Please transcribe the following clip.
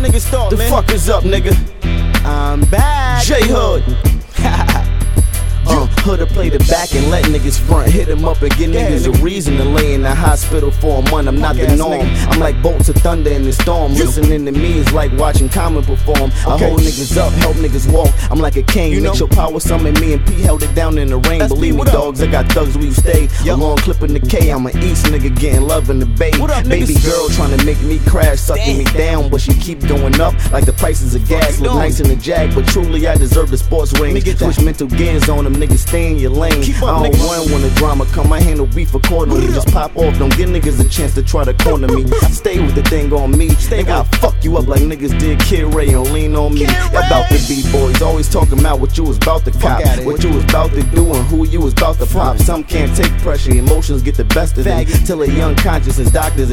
niggas thought, The man? fuck is up, nigga? I'm back. J-Hood. Hood'll play the back and let niggas front. Hit him up and give niggas a reason to lay in the hospital for a month. I'm not the norm. I'm like bolts of thunder in the storm. Listening to me is like watching Common perform. I hold niggas up, help niggas walk. I'm like a king. Mix your power, summon me and P held it down in the rain. Believe me, dogs, I got thugs where you stay. A long clip in the K. I'm an East nigga getting love in the Bay. Baby girl trying to make me crash, sucking me down, but she keep going up like the prices of gas. Look nice in the Jag, but truly I deserve the sports ring. Switch mental gears on them niggas. Stay in your lane. I don't run when the drama come. I handle beef accordingly. Just pop off. Don't give niggas a chance to try to corner me. Stay with the thing on me. Nigga, I'll fuck you up like niggas did Kid Ray and lean on me. About the B-boys, always talking about what you was about to cop, what you was about to do and who you was about to pop. Some can't take pressure. Emotions get the best of them till they young conscious as doctors.